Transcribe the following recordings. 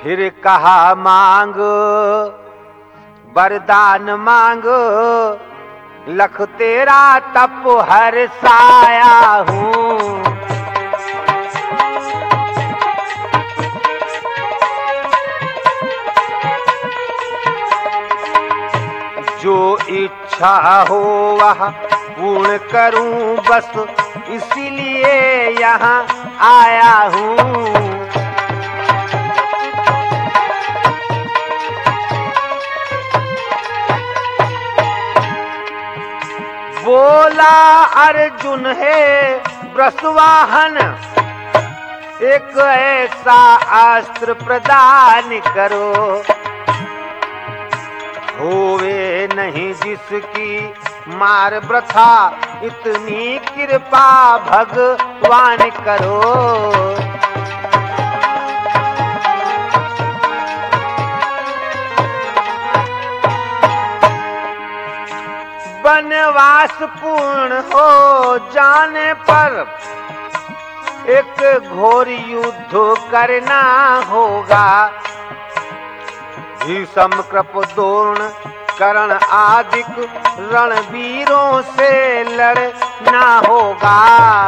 फिर कहा मांग वरदान मांग, लख तेरा तप हरसाया हूँ। जो इच्छा हो वह पूर्ण करूं, बस इसीलिए यहाँ आया हूँ। बोला अर्जुन है वृषवाहन, एक ऐसा अस्त्र प्रदान करो, होवे नहीं जिसकी मार वृथा, इतनी कृपा भगवान करो। वनवास पूर्ण हो जाने पर एक घोर युद्ध करना होगा। भीषम कृप द्रोण कर्ण आदिक रणवीरों से लड़ना होगा।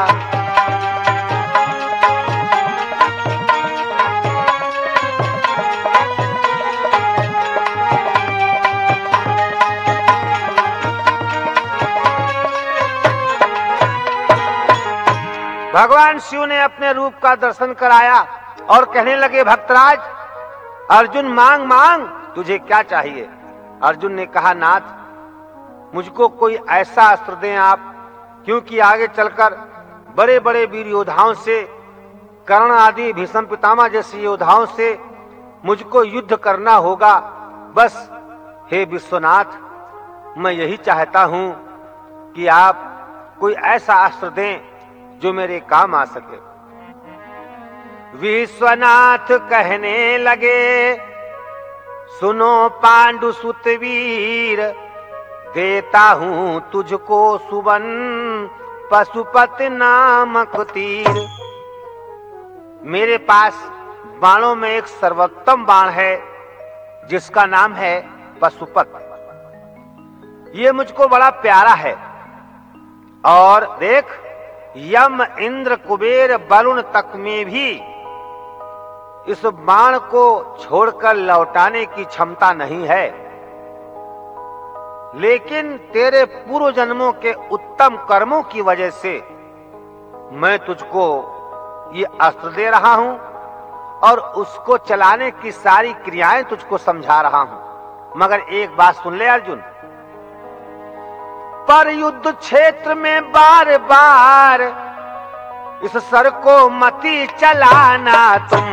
भगवान शिव ने अपने रूप का दर्शन कराया और कहने लगे, भक्तराज अर्जुन मांग मांग, तुझे क्या चाहिए? अर्जुन ने कहा, नाथ मुझको कोई ऐसा अस्त्र दें आप, क्योंकि आगे चलकर बड़े बड़े वीर योद्धाओं से, कर्ण आदि भीष्म पितामह जैसे योद्धाओं से मुझको युद्ध करना होगा। बस हे विश्वनाथ, मैं यही चाहता हूं कि आप कोई ऐसा अस्त्र दें जो मेरे काम आ सके। विश्वनाथ कहने लगे, सुनो पांडु सुत वीर, देता हूं तुझको सुवर्ण पशुपति नामक तीर। मेरे पास बाणों में एक सर्वोत्तम बाण है जिसका नाम है पशुपत। ये मुझको बड़ा प्यारा है। और देख, यम इंद्र कुबेर वरुण तक में भी इस बाण को छोड़कर लौटाने की क्षमता नहीं है, लेकिन तेरे पूर्व जन्मों के उत्तम कर्मों की वजह से मैं तुझको ये अस्त्र दे रहा हूं और उसको चलाने की सारी क्रियाएं तुझको समझा रहा हूं। मगर एक बात सुन ले अर्जुन, पर युद्ध क्षेत्र में बार बार इस सर को मती चलाना तुम।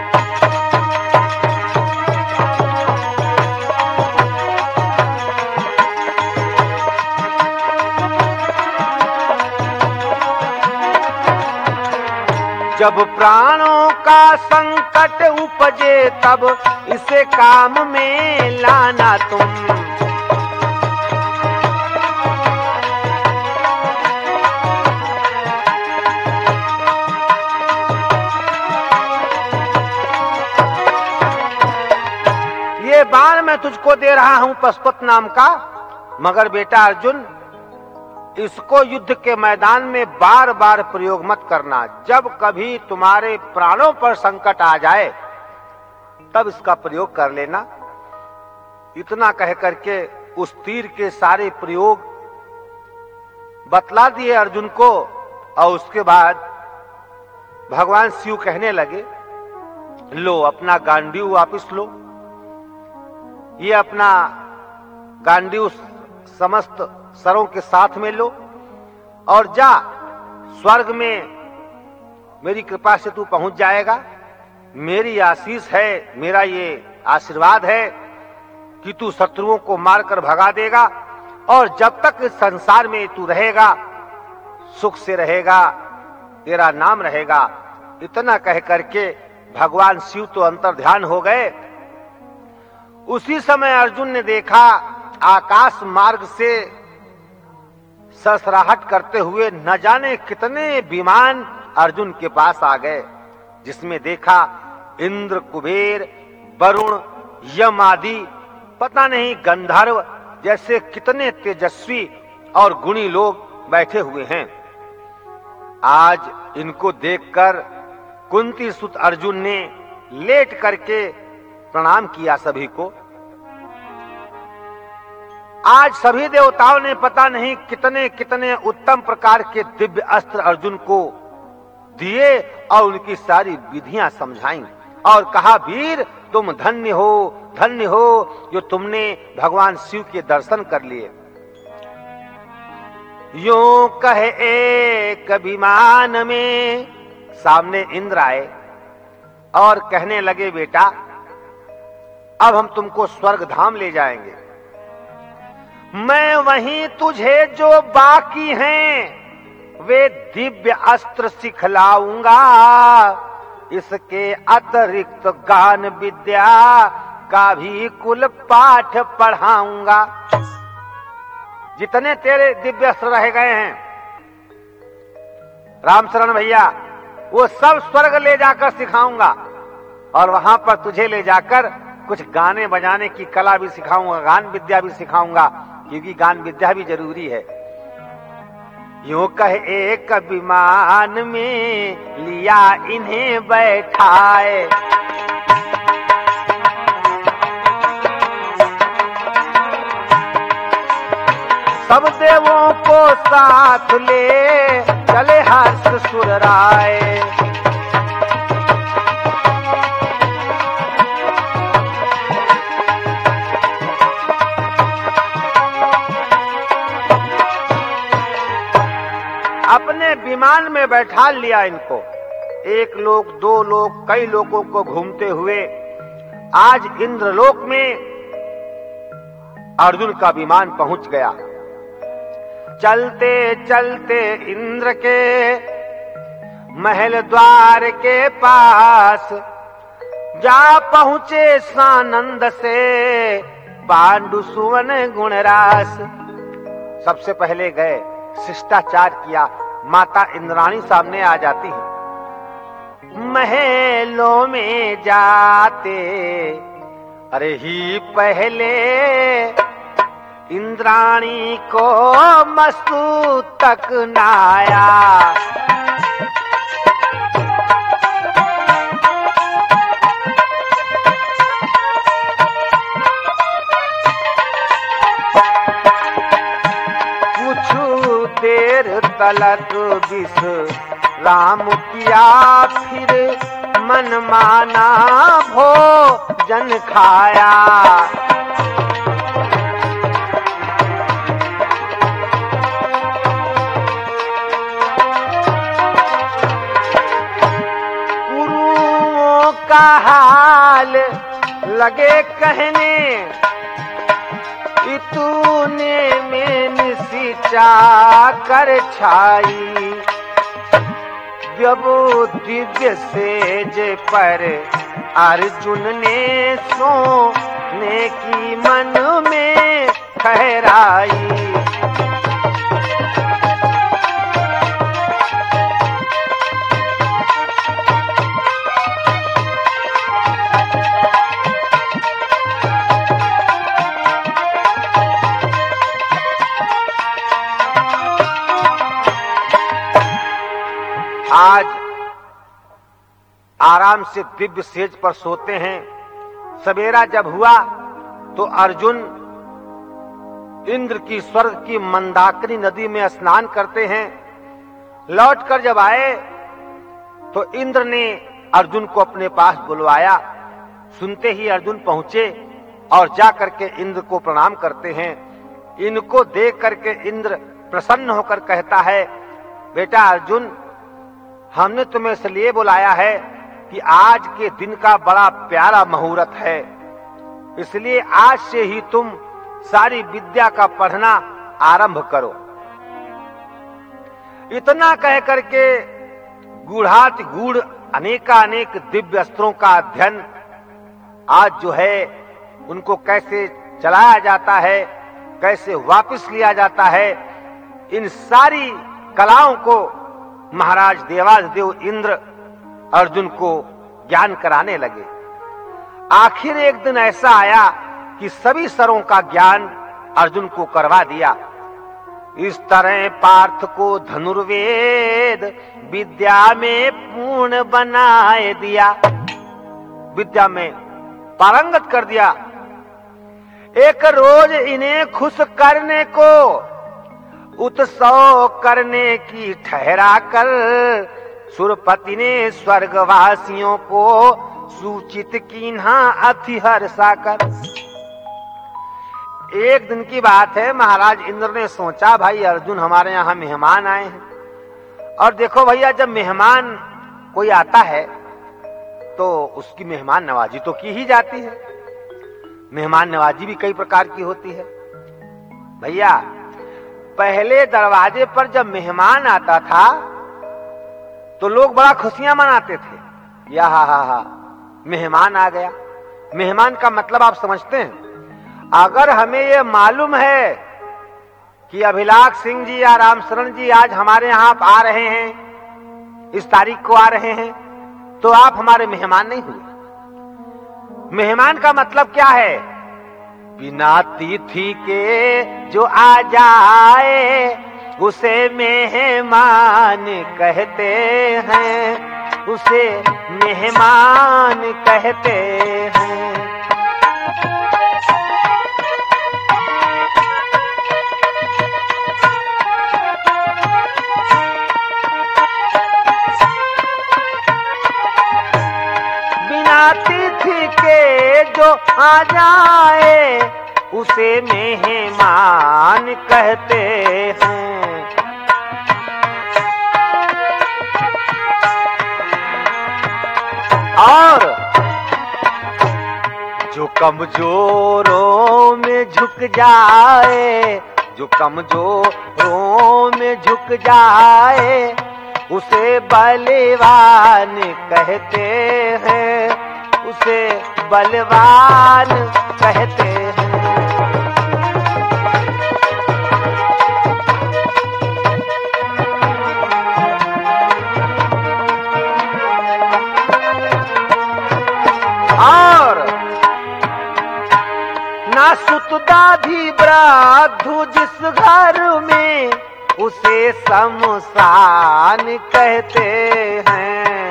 जब प्राणों का संकट उपजे तब इसे काम में लाना तुम। ये बाण मैं तुझको दे रहा हूं पशुपत नाम का, मगर बेटा अर्जुन, इसको युद्ध के मैदान में बार बार प्रयोग मत करना। जब कभी तुम्हारे प्राणों पर संकट आ जाए तब इसका प्रयोग कर लेना। इतना कह करके उस तीर के सारे प्रयोग बतला दिए अर्जुन को। और उसके बाद भगवान शिव कहने लगे, लो अपना गांडीव वापिस लो। ये अपना गांडीव समस्त सरों के साथ में लो और जा, स्वर्ग में मेरी कृपा से तू पहुंच जाएगा। मेरी आशीष है, मेरा ये आशीर्वाद है कि तू शत्रुओं को मारकर भगा देगा और जब तक इस संसार में तू रहेगा सुख से रहेगा, तेरा नाम रहेगा। इतना कह करके भगवान शिव तो अंतर्ध्यान हो गए। उसी समय अर्जुन ने देखा आकाश मार्ग से सरसराहट करते हुए न जाने कितने विमान अर्जुन के पास आ गए, जिसमें देखा इंद्र कुबेर वरुण, यम आदि पता नहीं गंधर्व जैसे कितने तेजस्वी और गुणी लोग बैठे हुए हैं। आज इनको देखकर कुंती सुत अर्जुन ने लेट करके प्रणाम किया सभी को। आज सभी देवताओं ने पता नहीं कितने कितने उत्तम प्रकार के दिव्य अस्त्र अर्जुन को दिए और उनकी सारी विधियां समझाई और कहा, वीर तुम धन्य हो जो तुमने भगवान शिव के दर्शन कर लिए। यूं कहे एक विमान में सामने इंद्र आए और कहने लगे, बेटा अब हम तुमको स्वर्ग धाम ले जाएंगे। मैं वहीं तुझे जो बाकी हैं वे दिव्य अस्त्र सिखलाऊंगा। इसके अतिरिक्त गान विद्या का भी कुल पाठ पढ़ाऊंगा। जितने तेरे दिव्य अस्त्र रह गए हैं रामशरण भैया, वो सब स्वर्ग ले जाकर सिखाऊंगा और वहां पर तुझे ले जाकर कुछ गाने बजाने की कला भी सिखाऊंगा, गान विद्या भी सिखाऊंगा, क्योंकि गान विद्या भी जरूरी है। यूं कह एक विमान में लिया इन्हें बैठाए। सब देवों को साथ ले चले हर्ष सुर राय। अपने विमान में बैठा लिया इनको। एक लोग, दो लोग, कई लोगों को घूमते हुए आज इंद्रलोक में अर्जुन का विमान पहुंच गया। चलते चलते इंद्र के महल द्वार के पास जा पहुंचे सानंद से पांडु सुवन गुणरास। सबसे पहले गए, शिष्टाचार किया। माता इंद्राणी सामने आ जाती है। महलों में जाते अरे ही पहले इंद्राणी को मस्तक नाया। तलत विश्राम किया, फिर मन माना भोजन खाया। गुरुओं का हाल लगे कहने, तूने में निशिचा कर छाई। व्यवो दिव्य सेज पर अर्जुन ने सोने की मन में ठहराई। आज आराम से दिव्य सेज पर सोते हैं। सवेरा जब हुआ तो अर्जुन इंद्र की स्वर्ग की मंदाकिनी नदी में स्नान करते हैं। लौटकर जब आए तो इंद्र ने अर्जुन को अपने पास बुलवाया। सुनते ही अर्जुन पहुंचे और जा करके इंद्र को प्रणाम करते हैं। इनको देख करके इंद्र प्रसन्न होकर कहता है, बेटा अर्जुन, हमने तुम्हें इसलिए बुलाया है कि आज के दिन का बड़ा प्यारा मुहूर्त है, इसलिए आज से ही तुम सारी विद्या का पढ़ना आरंभ करो। इतना कह करके गूढ़ाति गूढ़ अनेकानेक दिव्य अस्त्रों का अध्ययन आज जो है उनको कैसे चलाया जाता है, कैसे वापस लिया जाता है, इन सारी कलाओं को महाराज देवाधिदेव इंद्र अर्जुन को ज्ञान कराने लगे। आखिर एक दिन ऐसा आया कि सभी सरों का ज्ञान अर्जुन को करवा दिया। इस तरह पार्थ को धनुर्वेद विद्या में पूर्ण बनाए दिया, विद्या में पारंगत कर दिया। एक रोज इन्हें खुश करने को उत्सव करने की ठहरा कर सुरपति ने स्वर्गवासियों को सूचित कीन्हा अति हर्षा कर। एक दिन की बात है, महाराज इंद्र ने सोचा भाई अर्जुन हमारे यहाँ मेहमान आए हैं, और देखो भैया जब मेहमान कोई आता है तो उसकी मेहमान नवाजी तो की ही जाती है। मेहमान नवाजी भी कई प्रकार की होती है भैया। पहले दरवाजे पर जब मेहमान आता था तो लोग बड़ा खुशियां मनाते थे, या हा मेहमान आ गया। मेहमान का मतलब आप समझते हैं? अगर हमें ये मालूम है कि अभिलाष सिंह जी या रामशरण जी आज हमारे यहाँ आ रहे हैं, इस तारीख को आ रहे हैं, तो आप हमारे मेहमान नहीं हुए। मेहमान का मतलब क्या है? बिना तिथि के जो आ जाए उसे मेहमान कहते हैं, उसे मेहमान कहते हैं। बिना तिथि के जो आ जाए उसे मेहमान कहते हैं। और जो कमजोरों में झुक जाए, जो कमजोरों में झुक जाए उसे बलवान कहते हैं, उसे बलवान कहते हैं। और ना सुतदाधी वृद्धु जिस घर में उसे शमशान कहते हैं।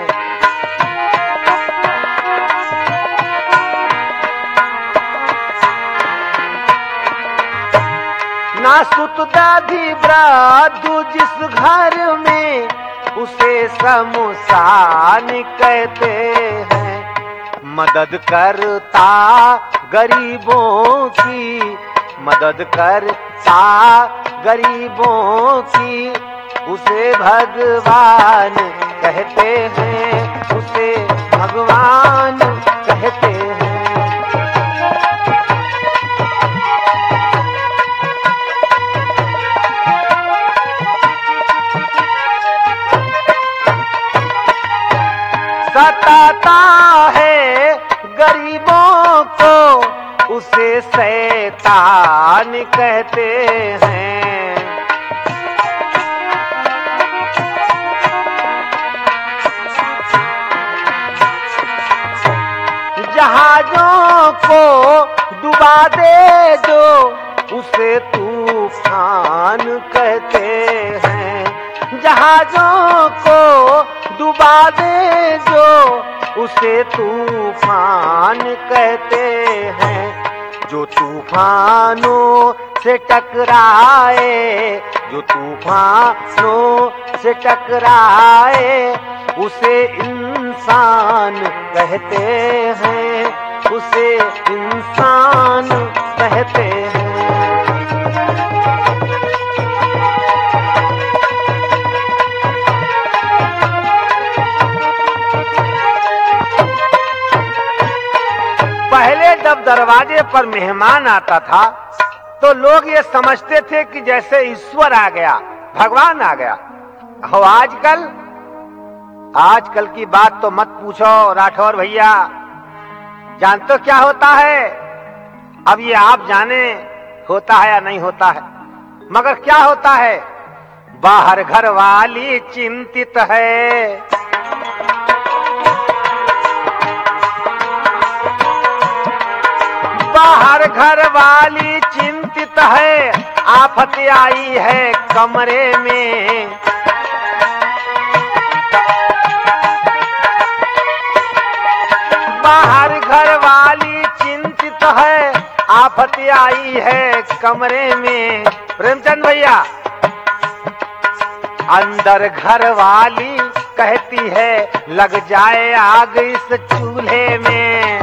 ना सुतदाधी वृद्धु जिस घर में उसे शमशान कहते हैं। मदद करता गरीबों की, मदद करता गरीबों की उसे भगवान कहते हैं, उसे भगवान कहते हैं। सताता है गरीबों को उसे शैतान कहते हैं। जहाजों को डुबा दे जो उसे तूफान कहते हैं। जहाजों को डुबा दे जो उसे तूफान कहते हैं। जो तूफानों से टकराए, जो तूफानों से टकराए उसे इंसान कहते हैं, उसे इंसान कहते हैं। पहले जब दरवाजे पर मेहमान आता था तो लोग ये समझते थे कि जैसे ईश्वर आ गया, भगवान आ गया। हो आजकल की बात तो मत पूछो राठौर भैया। जानते हो क्या होता है? अब ये आप जाने होता है या नहीं होता है, मगर क्या होता है? बाहर घर वाली चिंतित है, घर वाली चिंतित है, आफत आई है कमरे में। बाहर घर वाली चिंतित है, आफत आई है कमरे में। प्रेमचंद भैया, अंदर घर वाली कहती है लग जाए आग इस चूल्हे में।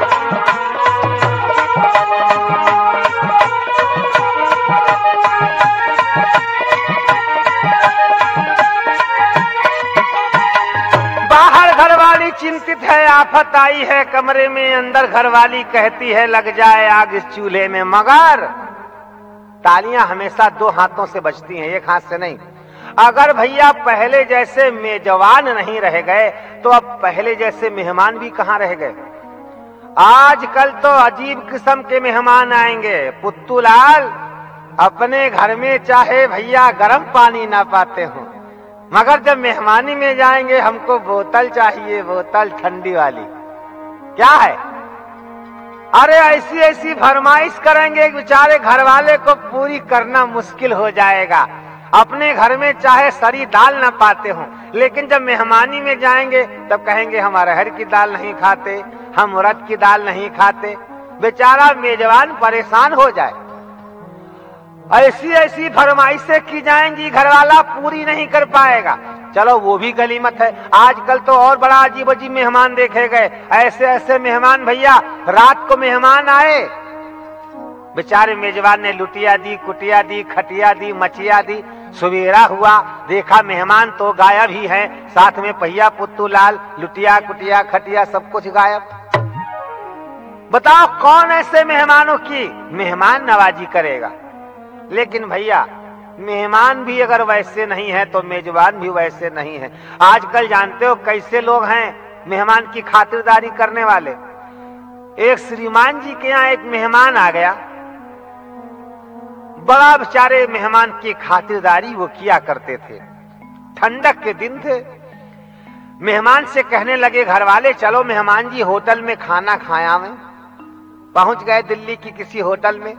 बाहर घर वाली चिंतित है, आफत आई है कमरे में। अंदर घर वाली कहती है लग जाए आग इस चूल्हे में। मगर तालियां हमेशा दो हाथों से बजती हैं, एक हाथ से नहीं। अगर भैया पहले जैसे मेजबान नहीं रह गए तो अब पहले जैसे मेहमान भी कहां रह गए। आजकल तो अजीब किस्म के मेहमान आएंगे। पुत्तूलाल, अपने घर में चाहे भैया गर्म पानी ना पाते हो, मगर जब मेहमानी में जाएंगे हमको बोतल चाहिए, बोतल ठंडी वाली। क्या है? अरे ऐसी ऐसी फरमाइश करेंगे कि बेचारे घर वाले को पूरी करना मुश्किल हो जाएगा। अपने घर में चाहे सरी दाल ना पाते हो, लेकिन जब मेहमानी में जाएंगे तब कहेंगे हम अरहर की दाल नहीं खाते, हम उड़द की दाल नहीं खाते। बेचारा मेजबान परेशान हो जाए। ऐसी ऐसी फरमाइशें की जाएंगी, घरवाला पूरी नहीं कर पाएगा। चलो वो भी गनीमत है। आजकल तो और बड़ा अजीब अजीब मेहमान देखे गए। ऐसे ऐसे मेहमान भैया, रात को मेहमान आए, बेचारे मेजबान ने लुटिया दी, कुटिया दी, खटिया दी, मचिया दी। सवेरा हुआ, देखा मेहमान तो गायब ही हैं, साथ में पहिया पुत्तूलाल, लुटिया कुटिया खटिया सब कुछ गायब। बताओ कौन ऐसे मेहमानों की मेहमान नवाजी करेगा। लेकिन भैया मेहमान भी अगर वैसे नहीं है तो मेजबान भी वैसे नहीं है। आजकल जानते हो कैसे लोग हैं मेहमान की खातिरदारी करने वाले। एक श्रीमान जी के यहाँ एक मेहमान आ गया, बड़ा बेचारे मेहमान की खातिरदारी वो किया करते थे। ठंडक के दिन थे। मेहमान से कहने लगे घर वाले, चलो मेहमान जी होटल में खाना खाया में। पहुंच गए दिल्ली की किसी होटल में।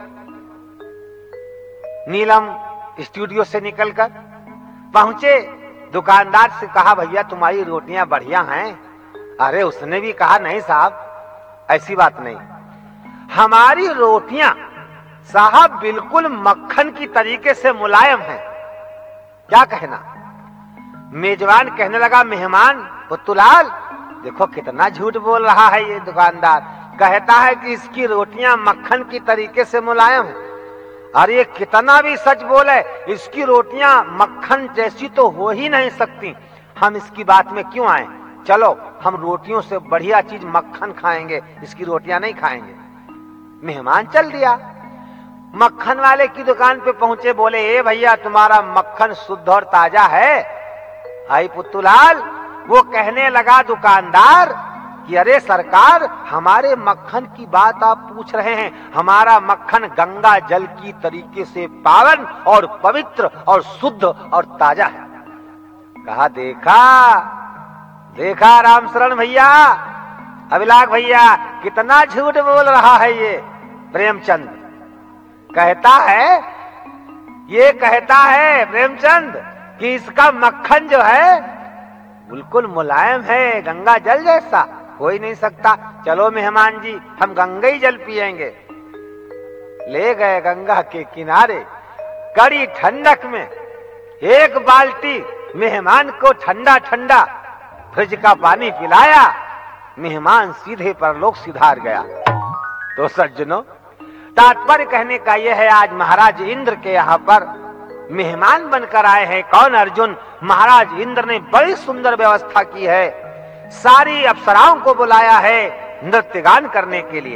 नीलम स्टूडियो से निकलकर पहुंचे, दुकानदार से कहा भैया तुम्हारी रोटियां बढ़िया हैं। अरे उसने भी कहा नहीं साहब ऐसी बात नहीं, हमारी रोटियां साहब बिल्कुल मक्खन की तरीके से मुलायम है। क्या कहना। मेजबान कहने लगा मेहमान पुत्तूलाल देखो कितना झूठ बोल रहा है ये दुकानदार, कहता है कि इसकी रोटियां मक्खन की तरीके से मुलायम है। अरे ये कितना भी सच बोले, इसकी रोटियां मक्खन जैसी तो हो ही नहीं सकती। हम इसकी बात में क्यों आए, चलो हम रोटियों से बढ़िया चीज मक्खन खाएंगे, इसकी रोटियां नहीं खाएंगे। मेहमान चल दिया। मक्खन वाले की दुकान पे पहुंचे, बोले ए भैया तुम्हारा मक्खन शुद्ध और ताजा है। आई पुत्तूलाल, वो कहने लगा दुकानदार कि अरे सरकार हमारे मक्खन की बात आप पूछ रहे हैं, हमारा मक्खन गंगा जल की तरीके से पावन और पवित्र और शुद्ध और ताजा है। कहा देखा देखा रामशरण भैया, अभिलाष भैया कितना झूठ बोल रहा है ये प्रेमचंद। कहता है, ये कहता है प्रेमचंद कि इसका मक्खन जो है बिल्कुल मुलायम है, गंगा जल जैसा, हो ही नहीं सकता। चलो मेहमान जी हम गंगा ही जल पिएंगे। ले गए गंगा के किनारे, कड़ी ठंडक में एक बाल्टी मेहमान को ठंडा ठंडा फ्रिज का पानी पिलाया। मेहमान सीधे परलोक सिधार गया। तो सज्जनों, तात्पर्य कहने का यह है, आज महाराज इंद्र के यहाँ पर मेहमान बनकर आए हैं। कौन? अर्जुन। महाराज इंद्र ने बड़ी सुंदर व्यवस्था की है, सारी अप्सराओं को बुलाया है नृत्य गान करने के लिए।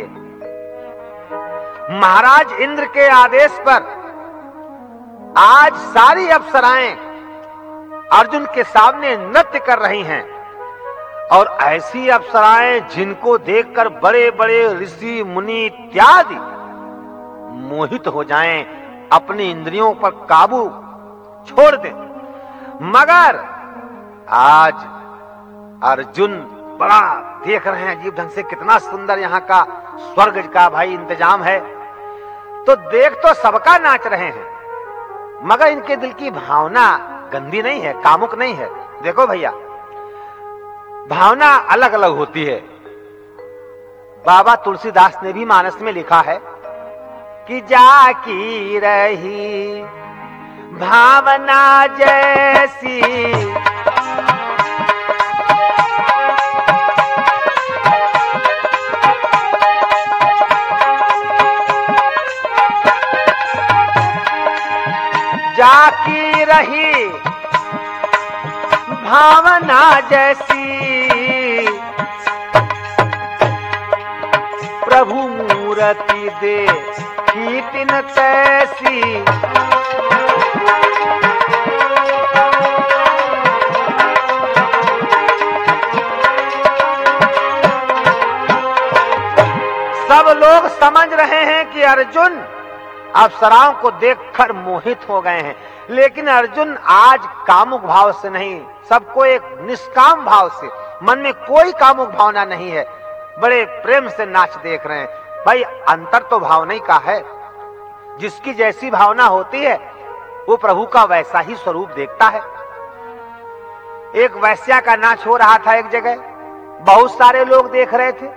महाराज इंद्र के आदेश पर आज सारी अप्सराएं अर्जुन के सामने नृत्य कर रही हैं। और ऐसी अप्सराएं जिनको देखकर बड़े बड़े ऋषि मुनि इत्यादि मोहित हो जाएं, अपनी इंद्रियों पर काबू छोड़ दें। मगर आज अर्जुन बड़ा देख रहे हैं अजीब ढंग से, कितना सुंदर यहाँ का स्वर्ग का भाई इंतजाम है। तो देख तो सबका नाच रहे हैं, मगर इनके दिल की भावना गंदी नहीं है, कामुक नहीं है। देखो भैया, भावना अलग अलग होती है। बाबा तुलसीदास ने भी मानस में लिखा है कि जाकी रही भावना जैसी, जाकी रही भावना जैसी, प्रभु मूर्ति दे कीर्तिन तैसी, सब लोग समझ रहे हैं कि अर्जुन अप्सराओं को देखकर मोहित हो गए हैं, लेकिन अर्जुन आज कामुक भाव से नहीं, सबको एक निष्काम भाव से, मन में कोई कामुक भावना नहीं है, बड़े प्रेम से नाच देख रहे हैं। भाई अंतर तो भावना ही का है, जिसकी जैसी भावना होती है वो प्रभु का वैसा ही स्वरूप देखता है। एक वैश्या का नाच हो रहा था एक जगह, बहुत सारे लोग देख रहे थे।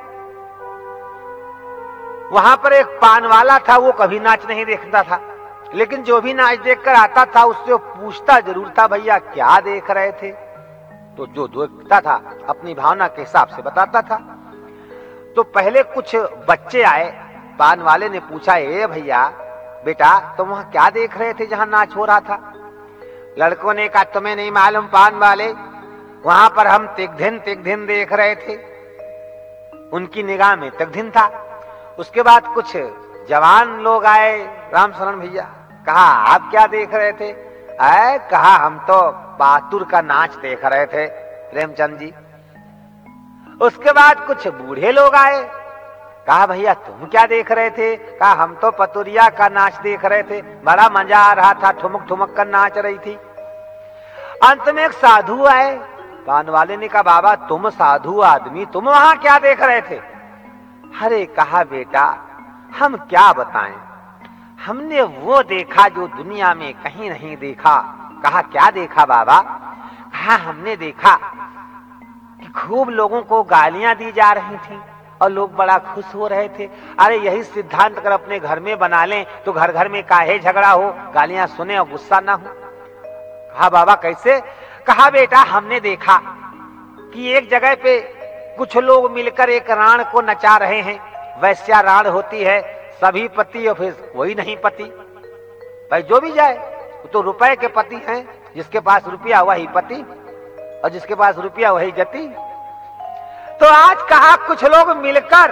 वहां पर एक पान वाला था, वो कभी नाच नहीं देखता था, लेकिन जो भी नाच देखकर आता था उससे वो पूछता जरूर था, भैया क्या देख रहे थे? तो जो देखता था अपनी भावना के हिसाब से बताता था। तो पहले कुछ बच्चे आए, पान वाले ने पूछा, ए भैया बेटा तुम वहां क्या देख रहे थे जहां नाच हो रहा था? लड़कों ने कहा, तुम्हें नहीं मालूम पान वाले, वहां पर हम तिगधिन देख रहे थे। उनकी निगाह में तिगधिन था। उसके बाद कुछ जवान लोग आए, राम शरण भैया, कहा आप क्या देख रहे थे? कहा हम तो बहादुर का नाच देख रहे थे, प्रेमचंद जी। उसके बाद कुछ बूढ़े लोग आए, कहा भैया तुम क्या देख रहे थे? कहा हम तो पतुरिया का नाच देख रहे थे, बड़ा मजा आ रहा था, ठुमक ठुमक कर नाच रही थी। अंत में एक साधु आए, पान वाले ने कहा, बाबा तुम साधु आदमी, तुम वहां क्या देख रहे थे? अरे कहा बेटा हम क्या बताएं, हमने वो देखा जो दुनिया में कहीं नहीं देखा। कहा क्या देखा बाबा? कहा हमने देखा कि खूब लोगों को गालियां दी जा रही थी और लोग बड़ा खुश हो रहे थे। अरे यही सिद्धांत अगर अपने घर में बना लें तो घर घर में काहे झगड़ा हो, गालियां सुने और गुस्सा ना हो। कहा बाबा कैसे? कहा बेटा हमने देखा कि एक जगह पे कुछ लोग मिलकर एक राण को नचा रहे हैं। वैश्या राण होती है, सभी पति और फिर कोई नहीं पति। भाई जो भी जाए वो तो रुपए के पति हैं, जिसके पास रुपया वही पति और जिसके पास रुपया वही गति। तो आज कहा कुछ लोग मिलकर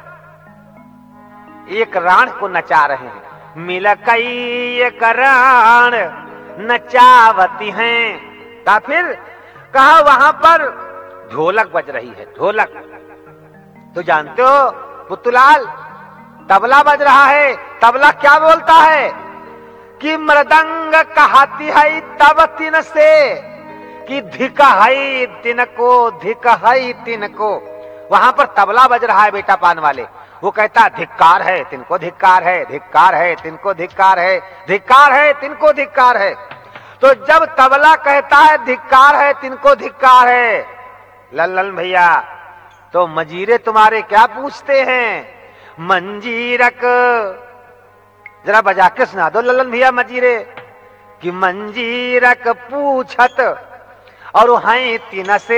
एक राण को नचा रहे हैं। मिलकई एक राण नचावती हैं। तो फिर कहा वहां पर ढोलक बज रही है, ढोलक। तो जानते हो पुतुलाल, तबला बज रहा है। तबला क्या बोलता है कि मृदंग कहती है तब तिन से कि धिक है तिनको, धिक है तिनको। वहां पर तबला बज रहा है बेटा पान वाले। वो कहता धिक्कार है तिनको धिक्कार है, धिक्कार है तिनको धिक्कार है, धिक्कार है तिनको धिक्कार है। तो जब तबला कहता है धिक्कार है तिनको धिक्कार है, लल्लन भैया, तो मजीरे तुम्हारे क्या पूछते हैं? मंजीरक जरा बजा के सुना दो लल्लन भैया मजीरे कि मंजीरक पूछत और हैं तिन से,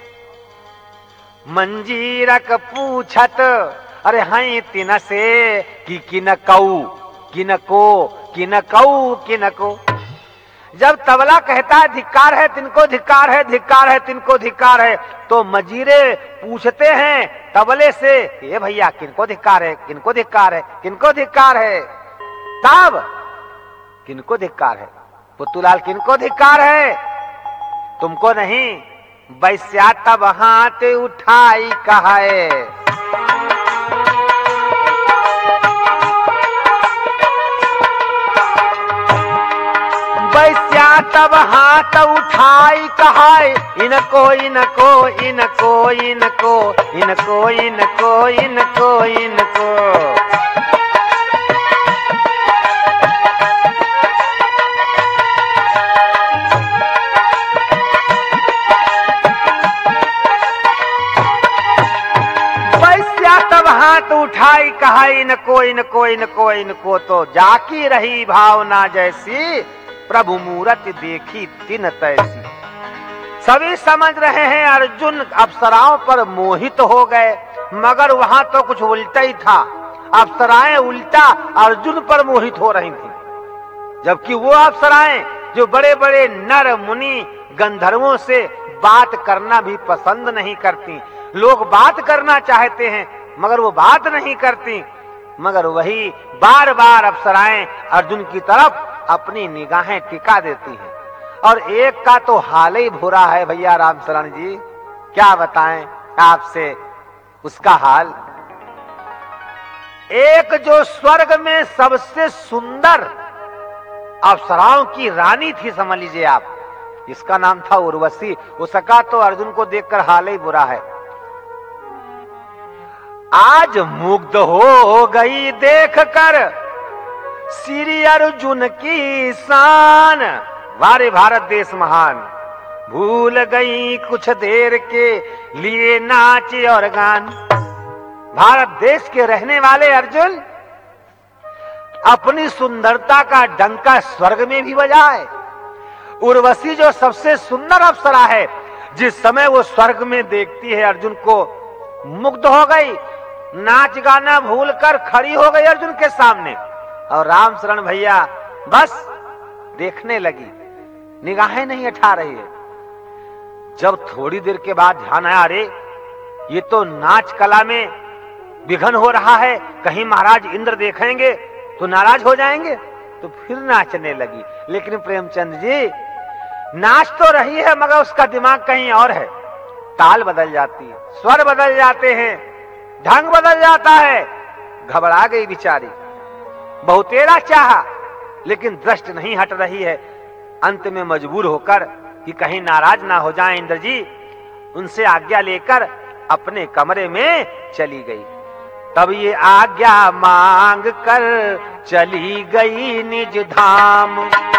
मंजीरक पूछत अरे हैं तिन से कि किनको किनको किनको किनको। जब तबला कहता है धिक्कार है तिनको धिक्कार है, धिक्कार है तिनको धिक्कार है, तो मजीरे पूछते हैं तबले से ये भैया किनको धिक्कार है, किनको धिक्कार है, किनको धिक्कार है। तब किनको धिक्कार है? पुतुलाल किनको धिक्कार है? तुमको नहीं, वैश्या तब हाथ उठाई कहे। वैश्या तब हाथ उठाई कहाय इनको इनको इनको इनको इनको इनको इनको इनको। राजा तब हाथ उठाई कहा इनको इनको इनको इनको, तो जाकी रही भावना जैसी, प्रभु मूरत देखी तिन तैसी। सभी समझ रहे हैं अर्जुन अप्सराओं पर मोहित हो गए, मगर वहां तो कुछ उल्टा ही था। अप्सराएं उल्टा अर्जुन पर मोहित हो रही थी, जबकि वो अप्सराएं जो बड़े बड़े नर मुनि गंधर्वों से बात करना भी पसंद नहीं करती। लोग बात करना चाहते हैं मगर वो बात नहीं करती, मगर वही बार बार अप्सराएं अर्जुन की तरफ अपनी निगाहें टिका देती हैं। और एक का तो हाल ही बुरा है भैया राम शरण जी, क्या बताएं आपसे उसका हाल। एक जो स्वर्ग में सबसे सुंदर अप्सराओं की रानी थी, समझ लीजिए आप, इसका नाम था उर्वशी। उसका तो अर्जुन को देखकर हाल ही बुरा है। आज मुग्ध हो गई देखकर श्री अर्जुन की शान, वारे भारत देश महान। भूल गई कुछ देर के लिए नाच और गान। भारत देश के रहने वाले अर्जुन अपनी सुंदरता का डंका स्वर्ग में भी बजाए। उर्वशी जो सबसे सुंदर अप्सरा है, जिस समय वो स्वर्ग में देखती है अर्जुन को, मुग्ध हो गई, नाच गाना भूलकर खड़ी हो गई अर्जुन के सामने। और राम शरण भैया बस देखने लगी, निगाहें नहीं हटा रही है। जब थोड़ी देर के बाद ध्यान आया, अरे ये तो नाच कला में विघन हो रहा है, कहीं महाराज इंद्र देखेंगे तो नाराज हो जाएंगे, तो फिर नाचने लगी। लेकिन प्रेमचंद जी नाच तो रही है मगर उसका दिमाग कहीं और है। ताल बदल जाती है, स्वर बदल जाते हैं, ढंग बदल जाता है। घबरा गई बेचारी, बहुतेरा चाहा लेकिन दृष्टि नहीं हट रही है। अंत में मजबूर होकर कि कहीं नाराज ना हो जाएं इंद्र जी, उनसे आज्ञा लेकर अपने कमरे में चली गई। तब ये आज्ञा मांग कर चली गई निज धाम।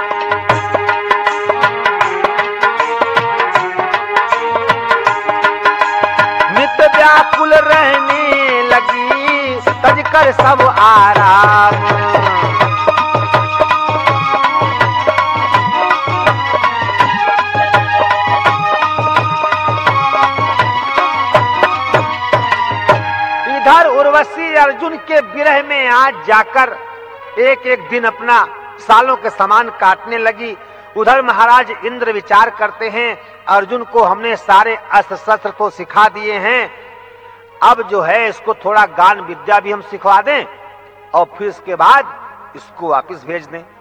नित व्याकुल रहने लगी, तज कर सब आराम। इधर उर्वशी अर्जुन के विरह में आज जाकर एक एक दिन अपना सालों के समान काटने लगी। उधर महाराज इंद्र विचार करते हैं, अर्जुन को हमने सारे अस्त्र शस्त्र तो सिखा दिए हैं, अब जो है इसको थोड़ा गान विद्या भी हम सिखवा दें और फिर इसके बाद इसको वापिस भेज दें।